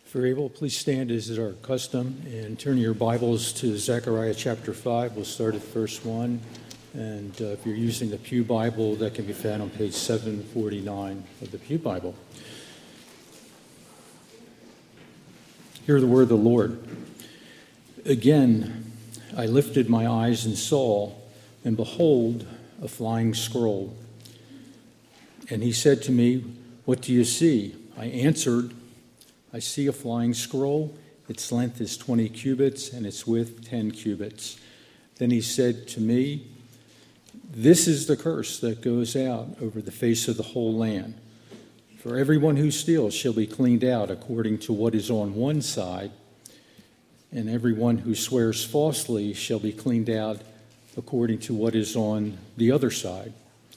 If you're able, please stand as is our custom and turn your Bibles to Zechariah chapter 5. We'll start at verse 1. And if you're using the Pew Bible, that can be found on page 749 of the Pew Bible. Hear the word of the Lord. Again, I lifted my eyes and saw, and behold, a flying scroll. And he said to me, "What do you see?" I answered, "I see a flying scroll. Its length is 20 cubits, and its width 10 cubits. Then he said to me, "This is the curse that goes out over the face of the whole land. For everyone who steals shall be cleaned out according to what is on one side, and everyone who swears falsely shall be cleaned out according to what is on the other side.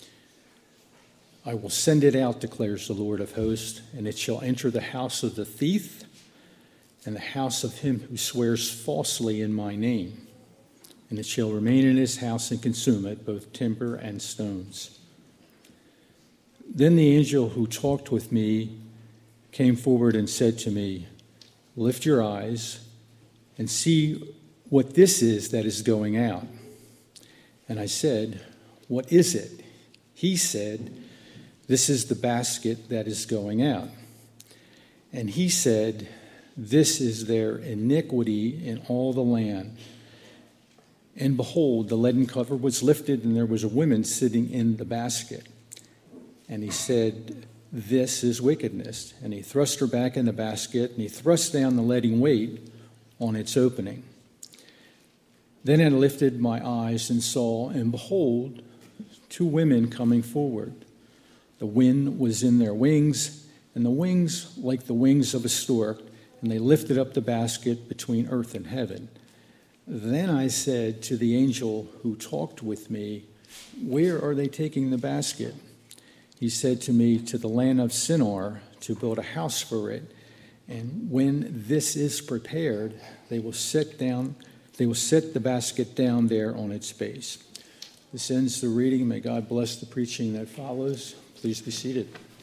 I will send it out, declares the Lord of hosts, and it shall enter the house of the thief and the house of him who swears falsely in my name. And it shall remain in his house and consume it, both timber and stones." Then the angel who talked with me came forward and said to me, "Lift your eyes and see what this is that is going out." And I said, "What is it?" He said, "This is the basket that is going out." And he said, "This is their iniquity in all the land." And behold, the leaden cover was lifted, and there was a woman sitting in the basket. And he said, "This is wickedness." And he thrust her back in the basket, and he thrust down the leaden weight on its opening. Then I lifted my eyes and saw, and behold, two women coming forward. The wind was in their wings, and the wings like the wings of a stork, and they lifted up the basket between earth and heaven. Then I said to the angel who talked with me, "Where are they taking the basket?" He said to me, "To the land of Shinar, to build a house for it. And when this is prepared, they will set the basket down there on its base." This ends the reading. May God bless the preaching that follows. Please be seated.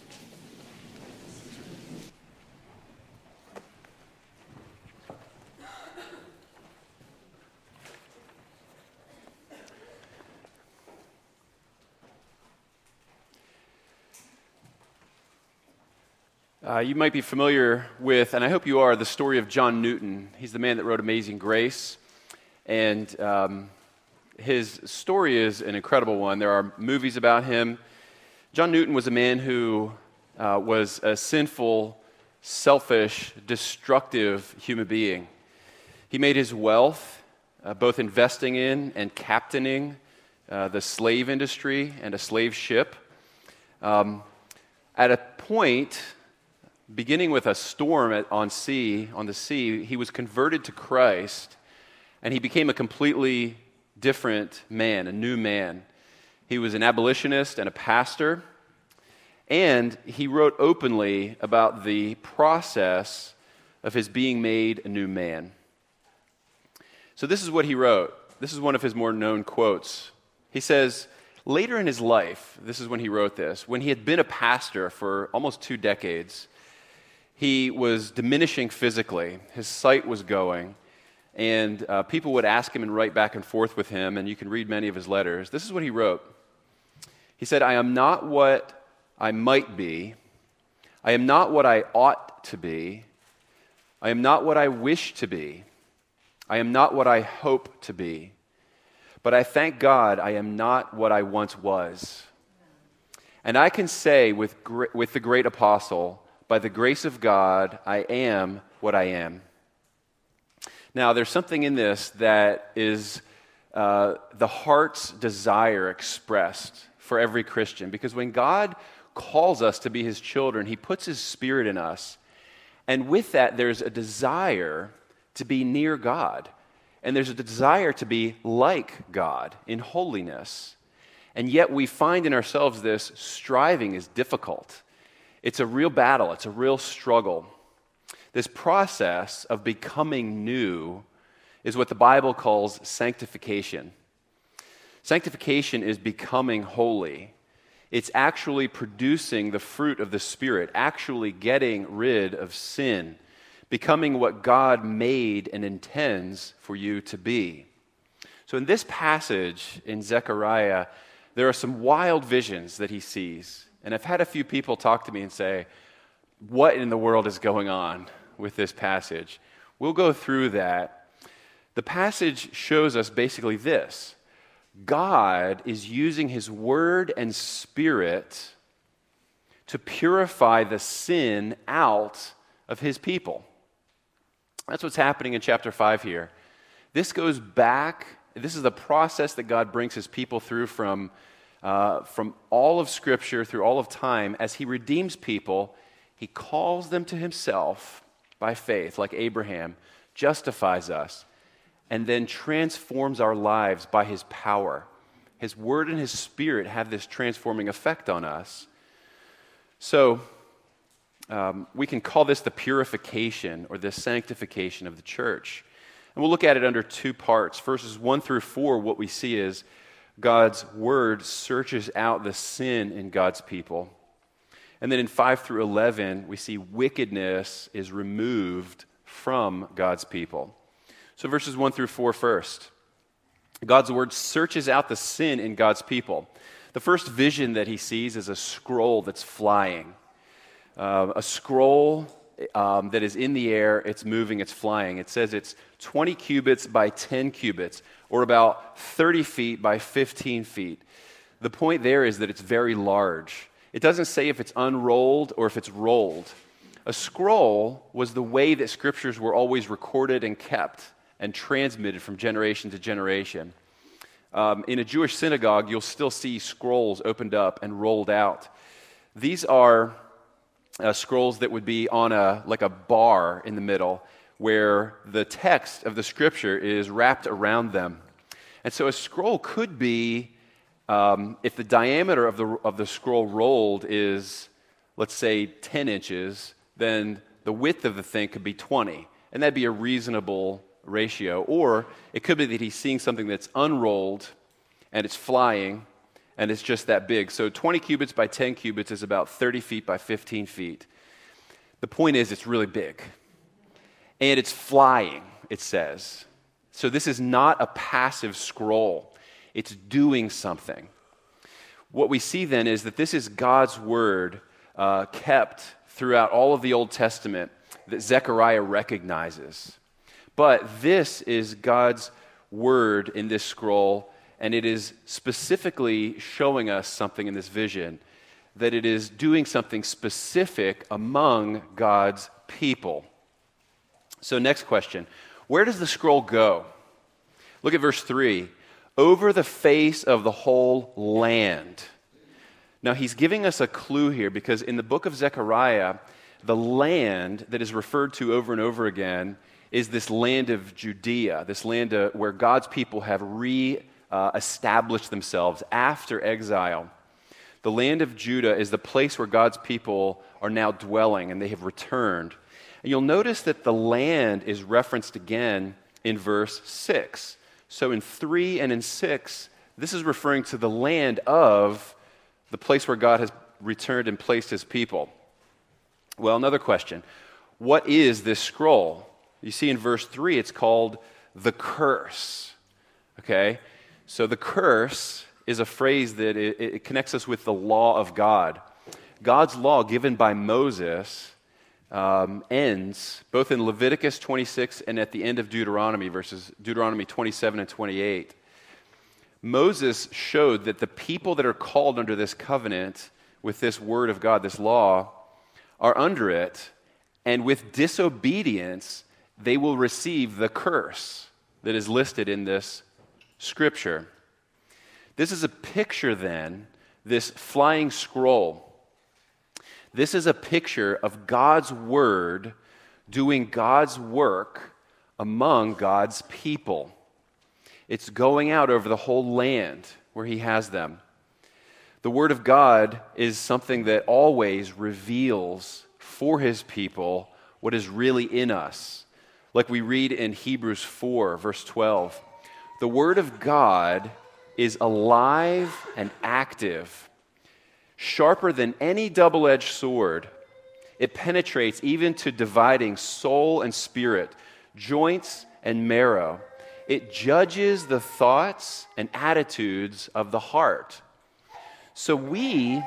You might be familiar with, and I hope you are, the story of John Newton. He's the man that wrote Amazing Grace, and his story is an incredible one. There are movies about him. John Newton was a man who was a sinful, selfish, destructive human being. He made his wealth both investing in and captaining the slave industry and a slave ship. At a point, beginning with a storm on the sea, he was converted to Christ, and he became a completely different man, a new man. He was an abolitionist and a pastor, and he wrote openly about the process of his being made a new man. So this is what he wrote. This is one of his more known quotes. He says, later in his life, this is when he wrote this, when he had been a pastor for almost 2 decades, he was diminishing physically. His sight was going. And people would ask him and write back and forth with him, and you can read many of his letters. This is what he wrote. He said, "I am not what I might be. I am not what I ought to be. I am not what I wish to be. I am not what I hope to be. But I thank God I am not what I once was. And I can say with the great apostle, by the grace of God, I am what I am." Now, there's something in this that is the heart's desire expressed for every Christian. Because when God calls us to be his children, he puts his spirit in us. And with that, there's a desire to be near God. And there's a desire to be like God in holiness. And yet we find in ourselves this striving is difficult. It's a real battle. It's a real struggle. This process of becoming new is what the Bible calls sanctification. Sanctification is becoming holy. It's actually producing the fruit of the Spirit, actually getting rid of sin, becoming what God made and intends for you to be. So in this passage in Zechariah, there are some wild visions that he sees. And I've had a few people talk to me and say, what in the world is going on with this passage? We'll go through that. The passage shows us basically this. God is using his word and spirit to purify the sin out of his people. That's what's happening in chapter 5 here. This goes back, this is the process that God brings his people through from all of Scripture, through all of time. As he redeems people, he calls them to himself by faith, like Abraham, justifies us, and then transforms our lives by his power. His word and his spirit have this transforming effect on us. So, we can call this the purification or the sanctification of the church. And we'll look at it under two parts. Verses 1 through 4, what we see is God's word searches out the sin in God's people. And then in 5 through 11, we see wickedness is removed from God's people. So verses 1 through 4 first. God's word searches out the sin in God's people. The first vision that he sees is a scroll that's flying. A scroll that is in the air, it's moving, it's flying. It says it's 20 cubits by 10 cubits, or about 30 feet by 15 feet. The point there is that it's very large. It doesn't say if it's unrolled or if it's rolled. A scroll was the way that scriptures were always recorded and kept and transmitted from generation to generation. In a Jewish synagogue, you'll still see scrolls opened up and rolled out. These are scrolls that would be on like a bar in the middle where the text of the scripture is wrapped around them. And so a scroll could be, if the diameter of the scroll rolled is, let's say, 10 inches, then the width of the thing could be 20. And that'd be a reasonable ratio. Or it could be that he's seeing something that's unrolled and it's flying and it's just that big. So 20 cubits by 10 cubits is about 30 feet by 15 feet. The point is it's really big. And it's flying, it says. So this is not a passive scroll. It's doing something. What we see then is that this is God's word kept throughout all of the Old Testament that Zechariah recognizes. But this is God's word in this scroll, and it is specifically showing us something in this vision, that it is doing something specific among God's people. So next question, where does the scroll go? Look at verse 3. Over the face of the whole land. Now he's giving us a clue here because in the book of Zechariah, the land that is referred to over and over again is this land of Judea, this land where God's people have established themselves after exile. The land of Judah is the place where God's people are now dwelling, and they have returned. And you'll notice that the land is referenced again in verse 6. So in 3 and in 6, this is referring to the land of the place where God has returned and placed his people. Well, another question. What is this scroll? You see in verse 3, it's called the curse. Okay? So the curse is a phrase that it connects us with the law of God. God's law given by Moses ends both in Leviticus 26 and at the end of Deuteronomy, verses Deuteronomy 27 and 28. Moses showed that the people that are called under this covenant with this word of God, this law, are under it, and with disobedience, they will receive the curse that is listed in this scripture. This is a picture then, this flying scroll. This is a picture of God's word doing God's work among God's people. It's going out over the whole land where he has them. The word of God is something that always reveals for his people what is really in us. Like we read in Hebrews 4, verse 12. The word of God is alive and active, sharper than any double-edged sword. It penetrates even to dividing soul and spirit, joints and marrow. It judges the thoughts and attitudes of the heart. So we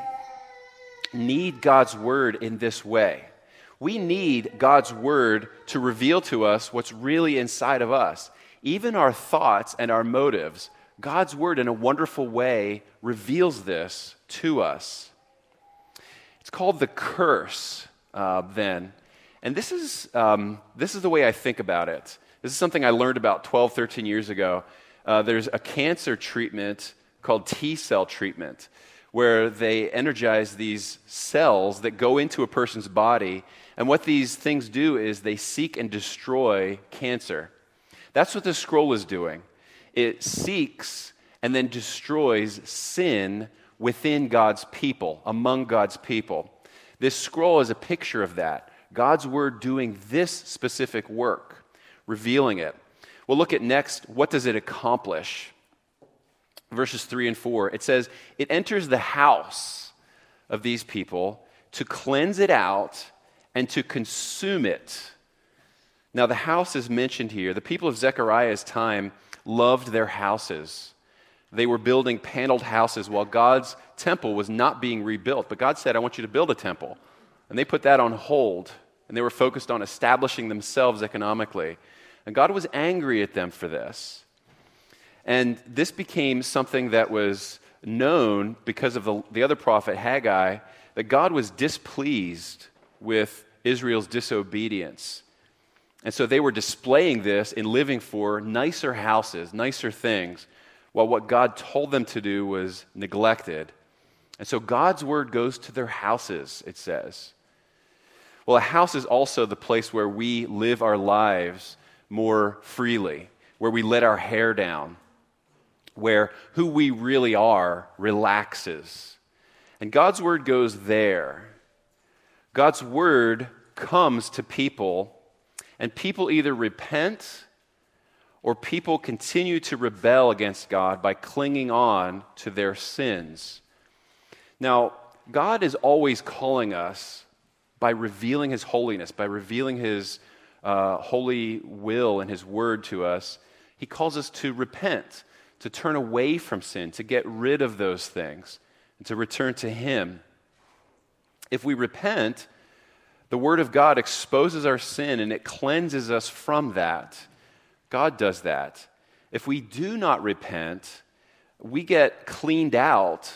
need God's word in this way. We need God's word to reveal to us what's really inside of us. Even our thoughts and our motives, God's word in a wonderful way reveals this to us. It's called the curse, then. And this is the way I think about it. This is something I learned about 12, 13 years ago. There's a cancer treatment called T-cell treatment, where they energize these cells that go into a person's body. And what these things do is they seek and destroy cancer. That's what this scroll is doing. It seeks and then destroys sin within God's people, among God's people. This scroll is a picture of that. God's word doing this specific work, revealing it. We'll look at next, what does it accomplish? Verses 3 and 4, it says, it enters the house of these people to cleanse it out and to consume it. Now, the house is mentioned here. The people of Zechariah's time loved their houses. They were building paneled houses while God's temple was not being rebuilt. But God said, I want you to build a temple. And they put that on hold, and they were focused on establishing themselves economically. And God was angry at them for this. And this became something that was known because of the other prophet, Haggai, that God was displeased with Israel's disobedience. And so they were displaying this in living for nicer houses, nicer things, while what God told them to do was neglected. And so God's word goes to their houses, it says. Well, a house is also the place where we live our lives more freely, where we let our hair down, where who we really are relaxes. And God's word goes there. God's word comes to people, and people either repent or people continue to rebel against God by clinging on to their sins. Now, God is always calling us by revealing his holiness, by revealing his holy will and his word to us. He calls us to repent, to turn away from sin, to get rid of those things, and to return to him. If we repent, the word of God exposes our sin and it cleanses us from that. God does that. If we do not repent, we get cleaned out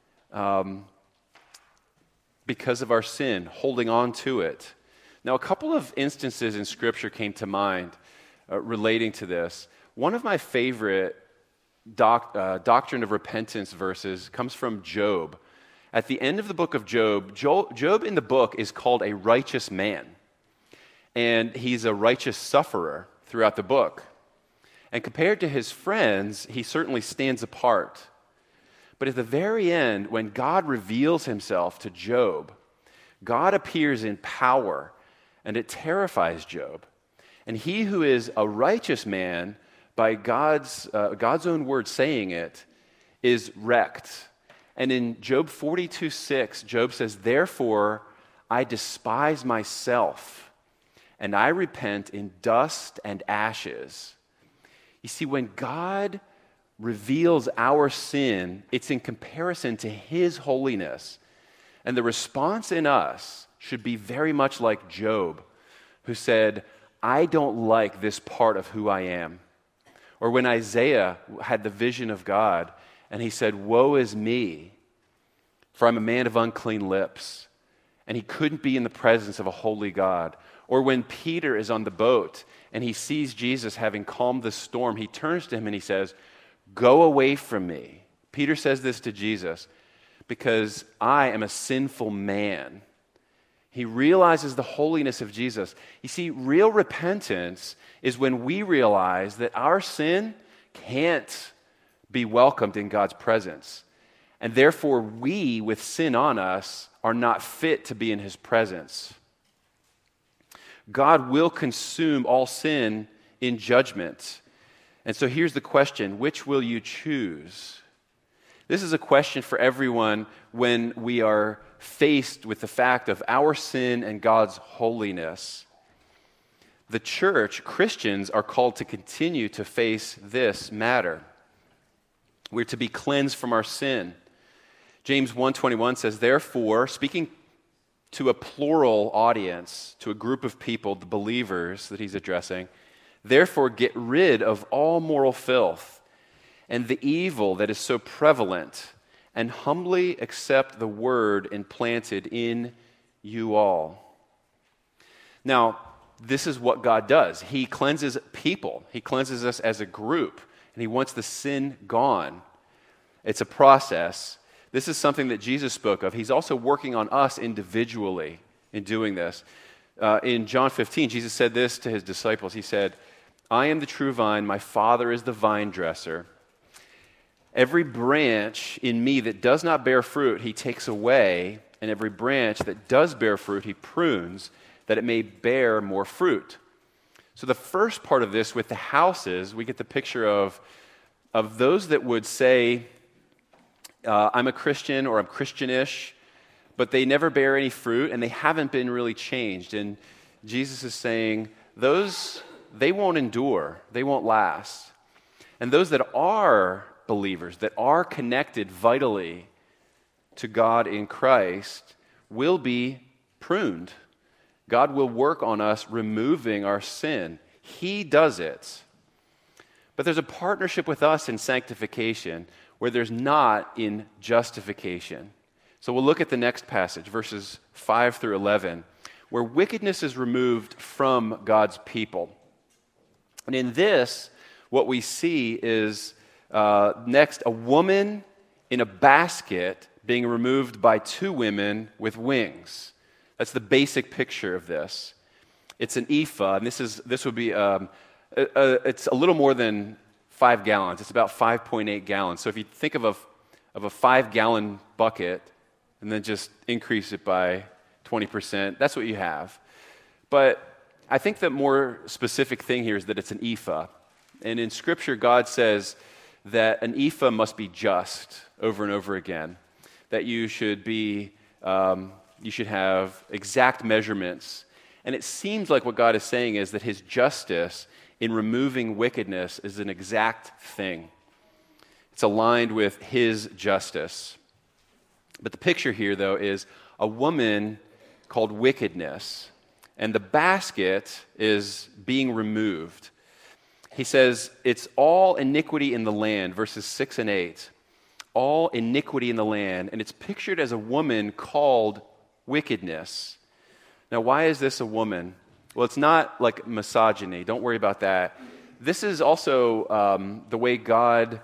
because of our sin, holding on to it. Now, a couple of instances in Scripture came to mind relating to this. One of my favorite doctrine of repentance verses comes from Job. At the end of the book of Job, Job in the book is called a righteous man. And he's a righteous sufferer throughout the book. And compared to his friends, he certainly stands apart. But at the very end, when God reveals himself to Job, God appears in power, and it terrifies Job. And he who is a righteous man, by God's own word saying it, is wrecked. And in Job 42:6, Job says, therefore, I despise myself, and I repent in dust and ashes. You see, when God reveals our sin, it's in comparison to his holiness. And the response in us should be very much like Job, who said, I don't like this part of who I am. Or when Isaiah had the vision of God, and he said, woe is me, for I'm a man of unclean lips. And he couldn't be in the presence of a holy God. Or when Peter is on the boat, and he sees Jesus having calmed the storm, he turns to him and he says, go away from me. Peter says this to Jesus, because I am a sinful man. He realizes the holiness of Jesus. You see, real repentance is when we realize that our sin can't be welcomed in God's presence. And therefore, we, with sin on us, are not fit to be in his presence. God will consume all sin in judgment. And so here's the question, which will you choose? This is a question for everyone when we are faced with the fact of our sin and God's holiness, the church, Christians, are called to continue to face this matter. We're to be cleansed from our sin. James 1:21 says, therefore, speaking to a plural audience, to a group of people, the believers that he's addressing, therefore get rid of all moral filth and the evil that is so prevalent, and humbly accept the word implanted in you all. Now, this is what God does. He cleanses people. He cleanses us as a group, and he wants the sin gone. It's a process. This is something that Jesus spoke of. He's also working on us individually in doing this. In John 15, Jesus said this to his disciples. He said, I am the true vine, my Father is the vine dresser. Every branch in me that does not bear fruit, he takes away, and every branch that does bear fruit, he prunes, that it may bear more fruit. So the first part of this with the houses, we get the picture of those that would say, I'm a Christian or I'm Christianish, but they never bear any fruit and they haven't been really changed. And Jesus is saying, they won't endure, they won't last. And those that are believers, that are connected vitally to God in Christ, will be pruned. God will work on us removing our sin. He does it. But there's a partnership with us in sanctification where there's not in justification. So we'll look at the next passage, verses 5 through 11, where wickedness is removed from God's people. And in this, what we see is next, a woman in a basket being removed by two women with wings. That's the basic picture of this. It's an ephah, and this would be it's a little more than 5 gallons. It's about 5.8 gallons. So if you think of a 5-gallon bucket and then just increase it by 20%, that's what you have. But I think the more specific thing here is that it's an ephah. And in Scripture, God says that an ephah must be just over and over again, that you should have exact measurements. And it seems like what God is saying is that his justice in removing wickedness is an exact thing. It's aligned with his justice. But the picture here, though, is a woman called wickedness, and the basket is being removed. He says, it's all iniquity in the land, verses 6 and 8. All iniquity in the land, and it's pictured as a woman called wickedness. Now, why is this a woman? Well, it's not like misogyny. Don't worry about that. This is also the way God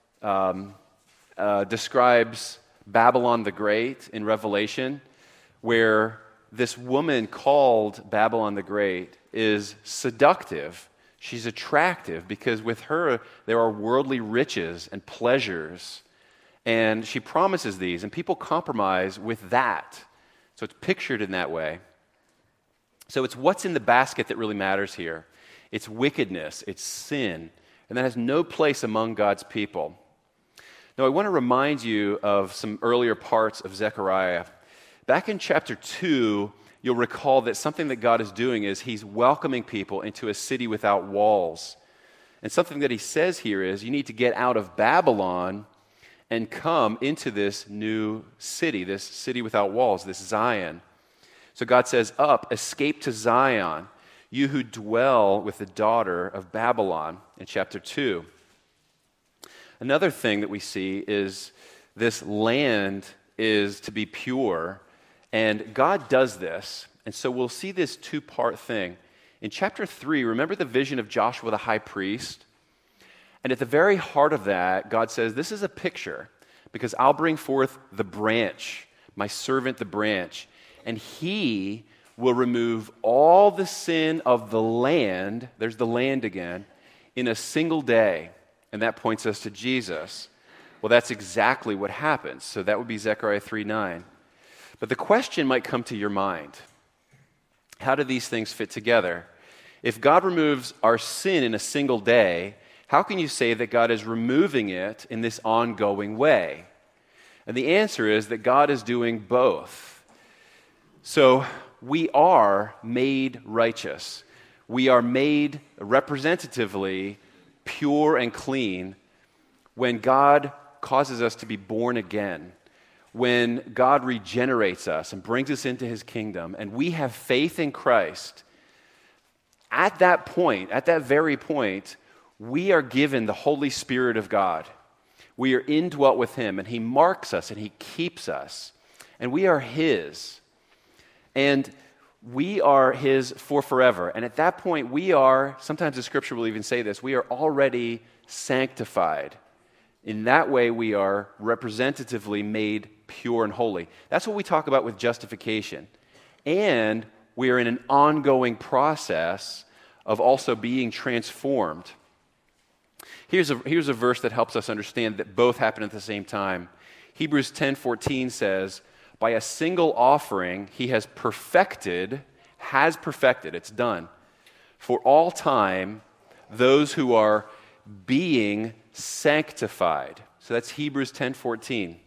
describes Babylon the Great in Revelation, where this woman called Babylon the Great is seductive. She's attractive because with her there are worldly riches and pleasures. And she promises these, and people compromise with that. So it's pictured in that way. So it's what's in the basket that really matters here. It's wickedness, it's sin, and that has no place among God's people. Now, I want to remind you of some earlier parts of Zechariah. Back in chapter 2, you'll recall that something that God is doing is he's welcoming people into a city without walls. And something that he says here is you need to get out of Babylon and come into this new city, this city without walls, this Zion. So God says, up, escape to Zion, you who dwell with the daughter of Babylon, in chapter 2. Another thing that we see is this land is to be pure, and God does this. And so we'll see this two-part thing. In chapter 3, remember the vision of Joshua the high priest? And at the very heart of that, God says, this is a picture, because I'll bring forth the branch, my servant the branch, and he will remove all the sin of the land, there's the land again, in a single day. And that points us to Jesus. Well, that's exactly what happens. So that would be Zechariah 3:9. But the question might come to your mind. How do these things fit together? If God removes our sin in a single day, how can you say that God is removing it in this ongoing way? And the answer is that God is doing both. So we are made righteous. We are made representatively pure and clean when God causes us to be born again, when God regenerates us and brings us into his kingdom, and we have faith in Christ. At that point, at that very point, we are given the Holy Spirit of God. We are indwelt with him, and he marks us and he keeps us, and we are his. And we are his for forever. And at that point, we are, sometimes the scripture will even say this, we are already sanctified. In that way, we are representatively made pure and holy. That's what we talk about with justification. And we are in an ongoing process of also being transformed. Here's a verse that helps us understand that both happen at the same time. Hebrews 10:14 says, by a single offering, he has perfected, it's done, for all time, those who are being sanctified. So that's Hebrews 10:14.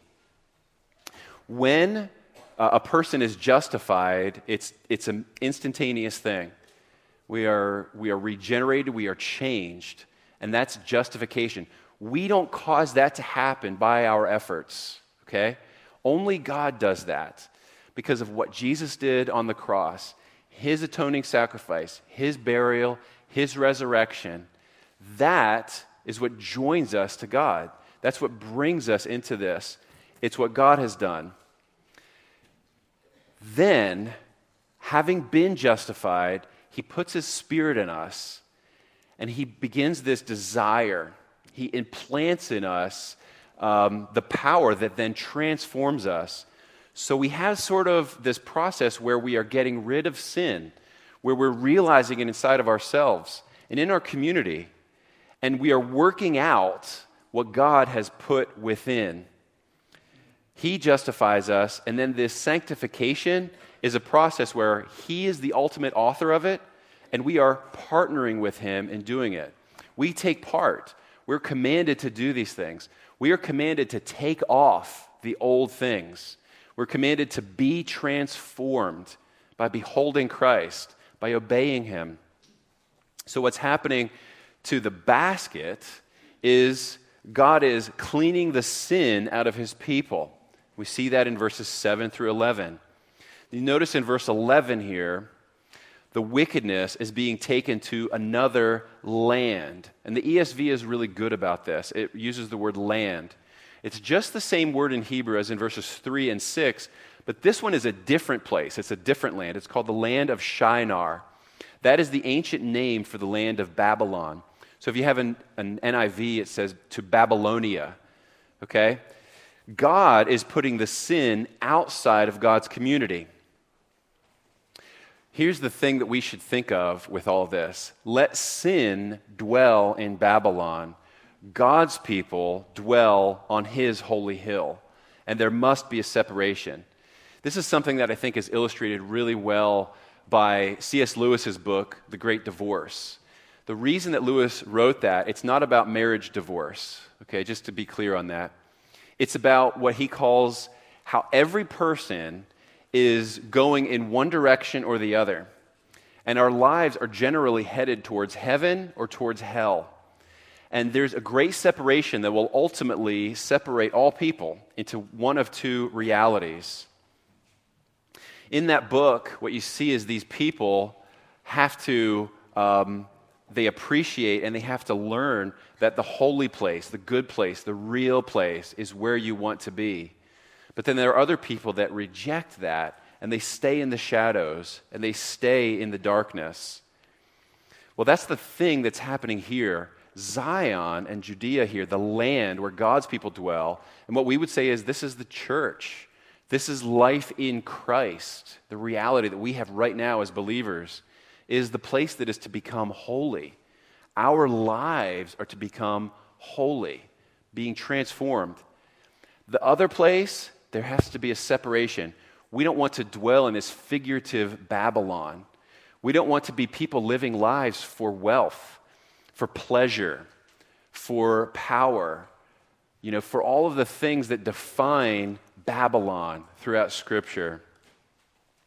When a person is justified, it's an instantaneous thing. We are regenerated, we are changed, and that's justification. We don't cause that to happen by our efforts, okay? Only God does that because of what Jesus did on the cross, his atoning sacrifice, his burial, his resurrection. That is what joins us to God. That's what brings us into this. It's what God has done. Then, having been justified, he puts his Spirit in us, and he begins this desire. He implants in us the power that then transforms us. So we have sort of this process where we are getting rid of sin, where we're realizing it inside of ourselves and in our community, and we are working out what God has put within. He justifies us, and then this sanctification is a process where he is the ultimate author of it, and we are partnering with him in doing it. We take part. We're commanded to do these things. We are commanded to take off the old things. We're commanded to be transformed by beholding Christ, by obeying him. So what's happening to the basket is God is cleaning the sin out of his people. We see that in verses 7 through 11. You notice in verse 11 here, the wickedness is being taken to another land. And the ESV is really good about this. It uses the word land. It's just the same word in Hebrew as in verses 3 and 6, but this one is a different place. It's a different land. It's called the land of Shinar. That is the ancient name for the land of Babylon. So if you have an NIV, it says to Babylonia. Okay? God is putting the sin outside of God's community. Here's the thing that we should think of with all this. Let sin dwell in Babylon. God's people dwell on his holy hill. And there must be a separation. This is something that I think is illustrated really well by C.S. Lewis's book, The Great Divorce. The reason that Lewis wrote that, it's not about marriage divorce, okay, just to be clear on that. It's about what he calls how every person is going in one direction or the other. And our lives are generally headed towards heaven or towards hell. And there's a great separation that will ultimately separate all people into one of two realities. In that book, what you see is these people have to, they appreciate and they have to learn that the holy place, the good place, the real place is where you want to be. But then there are other people that reject that, and they stay in the shadows, and they stay in the darkness. Well, that's the thing that's happening here. Zion and Judea here, the land where God's people dwell, and what we would say is this is the church. This is life in Christ. The reality that we have right now as believers is the place that is to become holy. Our lives are to become holy, being transformed. The other place, there has to be a separation. We don't want to dwell in this figurative Babylon. We don't want to be people living lives for wealth, for pleasure, for power, for all of the things that define Babylon throughout Scripture.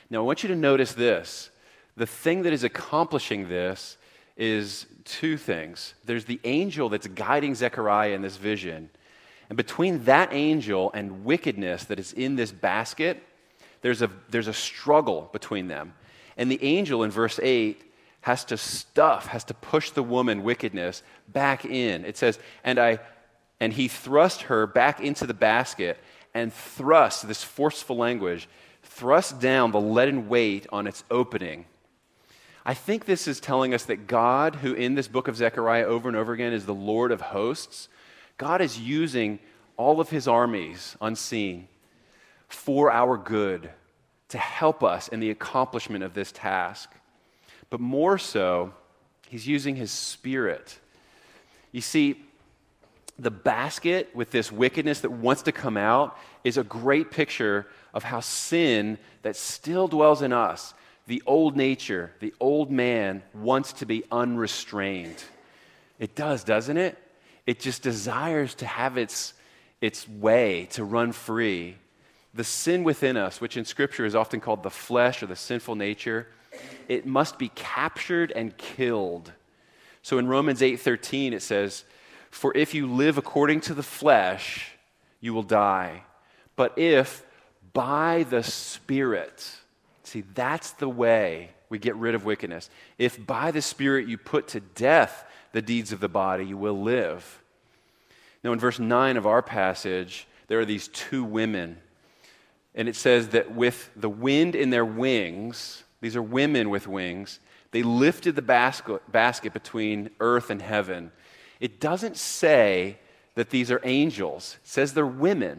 Now, I want you to notice this. The thing that is accomplishing this is two things. There's the angel that's guiding Zechariah in this vision. And between that angel and wickedness that is in this basket, there's a struggle between them. And the angel in verse 8 has to push the woman, wickedness, back in. It says, and he thrust her back into the basket and thrust, this forceful language, thrust down the leaden weight on its opening. I think this is telling us that God, who in this book of Zechariah over and over again is the Lord of hosts, God is using all of his armies unseen for our good, to help us in the accomplishment of this task. But more so, he's using his Spirit. You see, the basket with this wickedness that wants to come out is a great picture of how sin that still dwells in us, the old nature, the old man, wants to be unrestrained. It does, doesn't it? It just desires to have its way, to run free. The sin within us, which in Scripture is often called the flesh or the sinful nature, it must be captured and killed. So in Romans 8:13 it says, "For if you live according to the flesh, you will die. But if by the Spirit," see, that's the way we get rid of wickedness. "If by the Spirit you put to death the deeds of the body, you will live." Now in verse 9 of our passage, there are these two women. And it says that with the wind in their wings, these are women with wings, they lifted the basket between earth and heaven. It doesn't say that these are angels. It says they're women.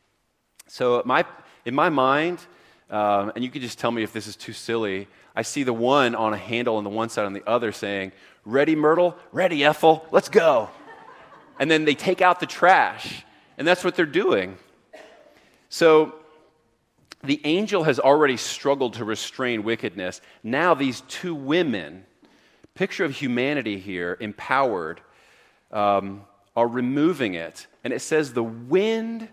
So in my mind, and you can just tell me if this is too silly, I see the one on a handle on the one side, on the other saying, "Ready, Myrtle? Ready, Ethel? Let's go." And then they take out the trash. And that's what they're doing. So the angel has already struggled to restrain wickedness. Now these two women, picture of humanity here, empowered, are removing it. And it says the wind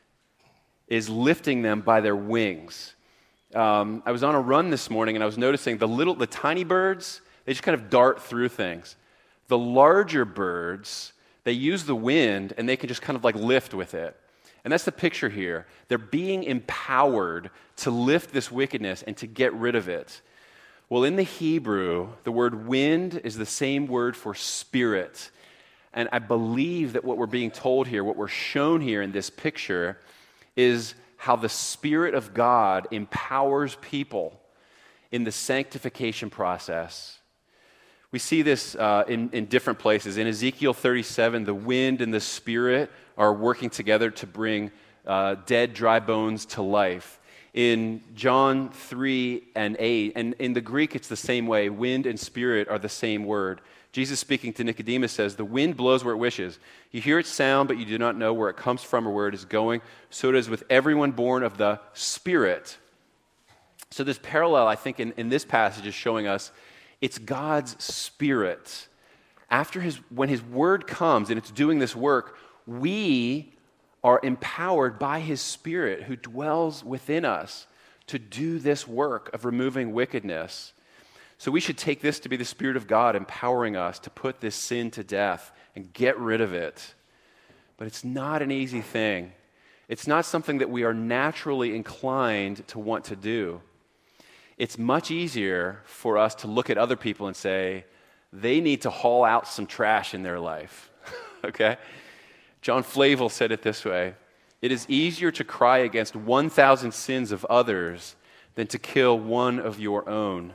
is lifting them by their wings. I was on a run this morning and I was noticing the tiny birds, they just kind of dart through things. The larger birds, they use the wind and they can just kind of like lift with it. And that's the picture here. They're being empowered to lift this wickedness and to get rid of it. Well, in the Hebrew, the word wind is the same word for spirit. And I believe that what we're being told here, what we're shown here in this picture, is how the Spirit of God empowers people in the sanctification process. We see this in different places. In Ezekiel 37, the wind and the Spirit are working together to bring dead, dry bones to life. In John 3 and 8, and in the Greek it's the same way. Wind and Spirit are the same word. Jesus speaking to Nicodemus says, "The wind blows where it wishes. You hear its sound, but you do not know where it comes from or where it is going. So it is with everyone born of the Spirit." So this parallel, I think, in this passage is showing us it's God's Spirit. When His Word comes and it's doing this work, we are empowered by His Spirit who dwells within us to do this work of removing wickedness. So we should take this to be the Spirit of God empowering us to put this sin to death and get rid of it. But it's not an easy thing. It's not something that we are naturally inclined to want to do. It's much easier for us to look at other people and say, they need to haul out some trash in their life. Okay? John Flavel said it this way: "It is easier to cry against 1,000 sins of others than to kill one of your own."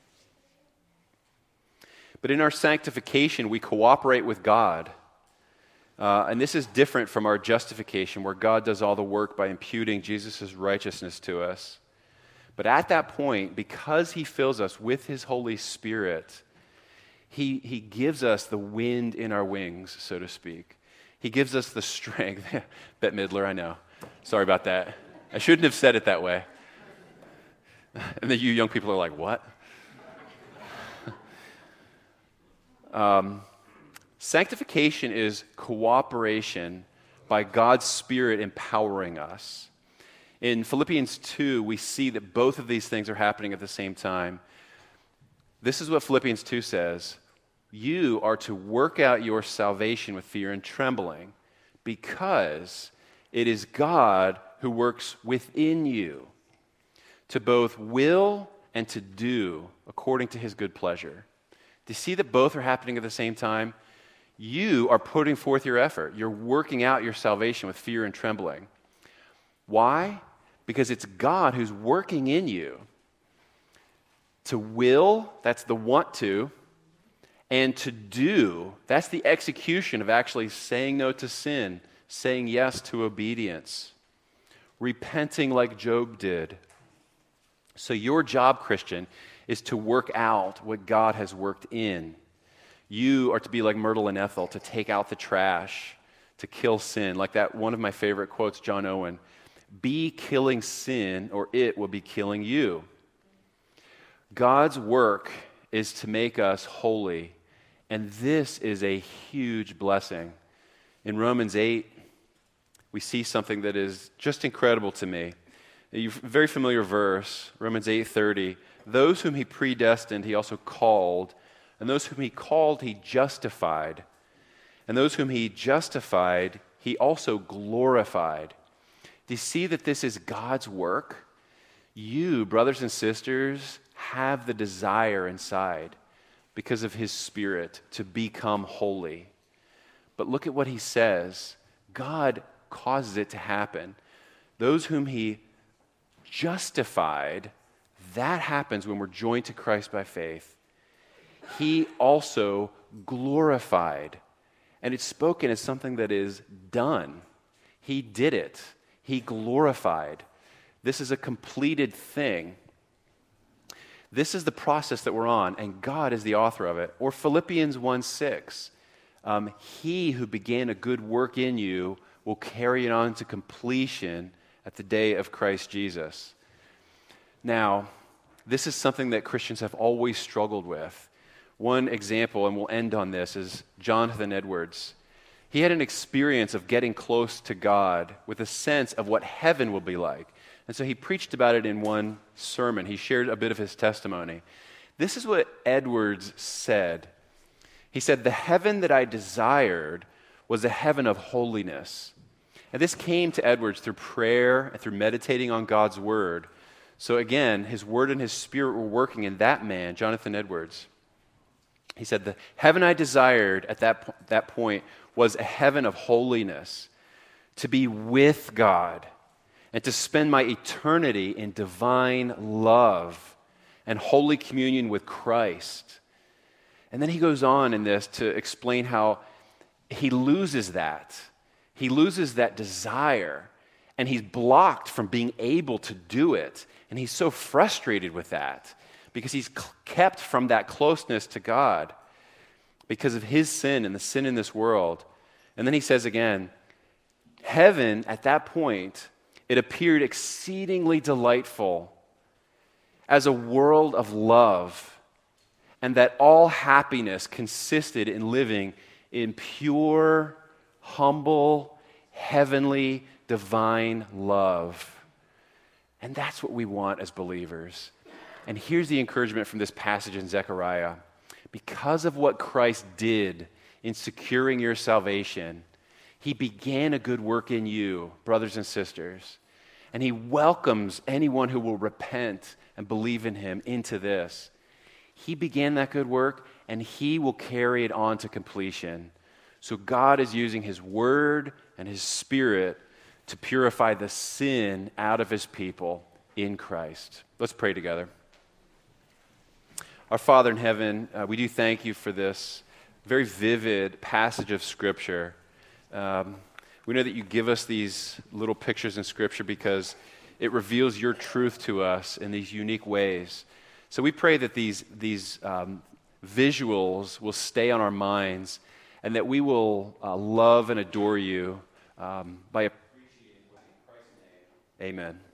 But in our sanctification, we cooperate with God. And this is different from our justification, where God does all the work by imputing Jesus' righteousness to us. But at that point, because He fills us with His Holy Spirit, He gives us the wind in our wings, so to speak. He gives us the strength. Bette Midler, I know. Sorry about that. I shouldn't have said it that way. And then you young people are like, what? Sanctification is cooperation by God's Spirit empowering us. In Philippians 2, we see that both of these things are happening at the same time. This is what Philippians 2 says. You are to work out your salvation with fear and trembling, because it is God who works within you to both will and to do according to his good pleasure. Do you see that both are happening at the same time? You are putting forth your effort. You're working out your salvation with fear and trembling. Why? Because it's God who's working in you to will, that's the want to, and to do, that's the execution of actually saying no to sin, saying yes to obedience, repenting like Job did. So your job, Christian, is to work out what God has worked in. You are to be like Myrtle and Ethel, to take out the trash, to kill sin. Like that one of my favorite quotes, John Owen, be killing sin or it will be killing you. God's work is to make us holy, and this is a huge blessing. In Romans 8, we see something that is just incredible to me. A very familiar verse, Romans 8:30. Those whom he predestined, he also called. And those whom he called, he justified. And those whom he justified, he also glorified. Do you see that this is God's work? You, brothers and sisters, have the desire inside because of his Spirit to become holy. But look at what he says. God causes it to happen. Those whom he justified, that happens when we're joined to Christ by faith. He also glorified. And it's spoken as something that is done. He did it. He glorified. This is a completed thing. This is the process that we're on, and God is the author of it. Or Philippians 1:6. He who began a good work in you will carry it on to completion at the day of Christ Jesus. Now, this is something that Christians have always struggled with. One example, and we'll end on this, is Jonathan Edwards. He had an experience of getting close to God with a sense of what heaven will be like. And so he preached about it in one sermon. He shared a bit of his testimony. This is what Edwards said. He said, "The heaven that I desired was a heaven of holiness." And this came to Edwards through prayer and through meditating on God's word. So again, his word and his spirit were working in that man, Jonathan Edwards. He said, the heaven I desired at that point was a heaven of holiness, to be with God and to spend my eternity in divine love and holy communion with Christ. And then he goes on in this to explain how he loses that. He loses that desire, and he's blocked from being able to do it. And he's so frustrated with that because he's kept from that closeness to God because of his sin and the sin in this world. And then he says again, heaven at that point, it appeared exceedingly delightful as a world of love, and that all happiness consisted in living in pure, humble, heavenly, divine love. And that's what we want as believers. And here's the encouragement from this passage in Zechariah. Because of what Christ did in securing your salvation, he began a good work in you, brothers and sisters. And he welcomes anyone who will repent and believe in him into this. He began that good work, and he will carry it on to completion. So God is using his word and his spirit to purify the sin out of his people in Christ. Let's pray together. Our Father in heaven, we do thank you for this very vivid passage of Scripture. We know that you give us these little pictures in Scripture because it reveals your truth to us in these unique ways. So we pray that these visuals will stay on our minds and that we will love and adore you by appreciating what in Christ's name. Amen.